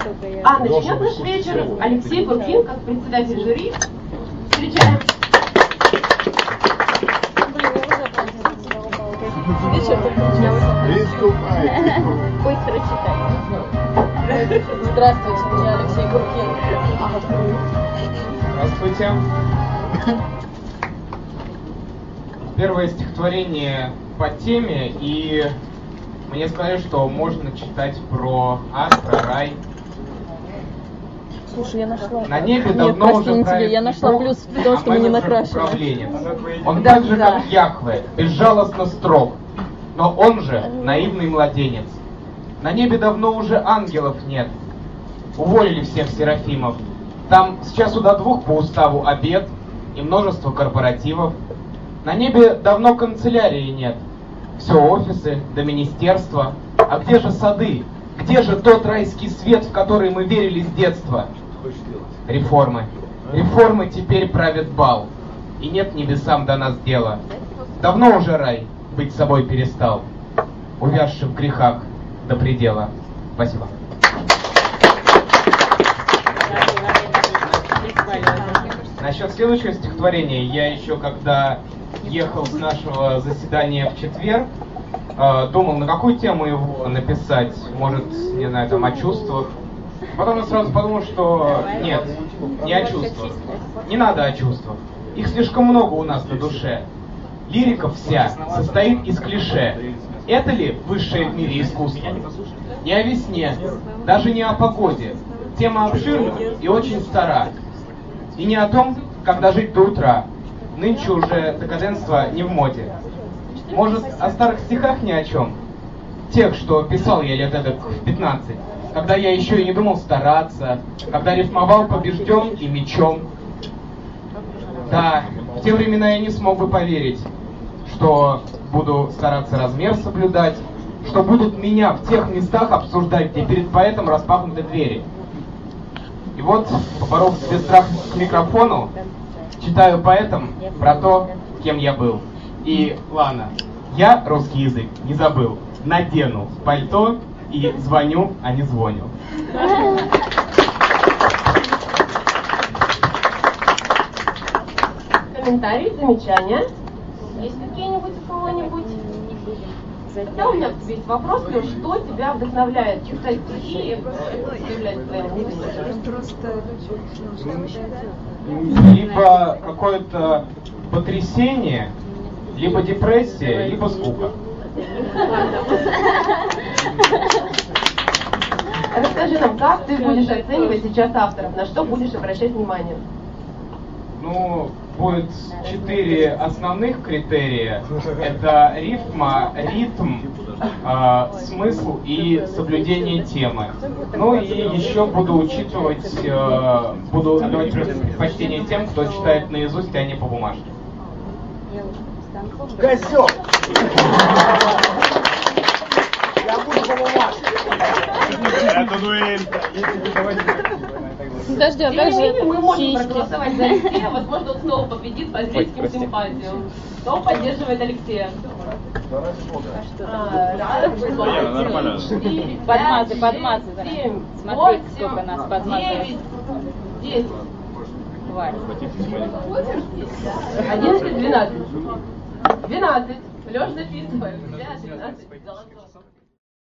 А начнет наш вечер Алексей Буркин, как председатель жюри. Встречаем. Быстро читай. Здравствуйте, меня Алексей Буркин. Здравствуйте. Первое стихотворение по теме, и мне сказали, что можно читать про ад, про рай. Слушай, я нашла. На небе давно уже правит я нашла Бог, плюс в том, что мы не накрашены. Он так же, как Яхве, безжалостно строг, но он же наивный младенец. На небе давно уже ангелов нет. Уволили всех серафимов. Там с часу до 2 по уставу обед и множество корпоративов. На небе давно канцелярии нет. Все офисы да министерства. А где же сады? Где же тот райский свет, в который мы верили с детства? Реформы. Реформы теперь правят бал. И нет небесам до нас дела. Давно уже рай быть собой перестал, увязший в грехах до предела. Спасибо. Насчет следующего стихотворения. Я еще когда ехал с нашего заседания в четверг, думал, на какую тему его написать. Может, не знаю, там о чувствах. Потом я сразу подумал, что нет, не о чувствах. Не надо о чувствах. Их слишком много у нас на душе. Лирика вся состоит из клише. Это ли высшее в мире искусство? Не о весне, даже не о погоде. Тема обширна и очень стара. И не о том, как дожить до утра. Нынче уже декаденство не в моде. Может, о старых стихах ни о чем? Тех, что писал я лет эдак в 15, когда я еще и не думал стараться, когда рифмовал побежден и мечом. Да, в те времена я не смог бы поверить, что буду стараться размер соблюдать, что будут меня в тех местах обсуждать, где перед поэтом распахнуты двери. И вот, поборов себе страх к микрофону, читаю поэтам про то, кем я был. И ладно, я русский язык не забыл. Надену пальто и звоню, а не звоню. Комментарии, замечания? Есть какие-нибудь у кого-нибудь? Тогда у меня к тебе есть вопрос, Леш, что тебя вдохновляет читать стихи и является твоим любимым? Либо какое-то потрясение, либо депрессия, либо скука. Расскажи нам, как ты будешь оценивать сейчас авторов, на что будешь обращать внимание? Ну, будет 4 основных критерия. Это рифма, ритм, смысл и соблюдение темы. Ну и еще буду учитывать, буду давать предпочтение тем, кто читает наизусть, а не по бумажке. Козел! Я буду по бумажке. Это дуэль. Подожди, Тем не менее, мы можем проголосовать за Алексея, возможно, он снова победит по зрительским симпатиям. Кто поддерживает Алексея? Нормально. 4, Подмазы. 7, Смотри, сколько нас подмазывает. 9, 10. Хватит. 11, 12. 12. Лёш записывай. 12. Золотой.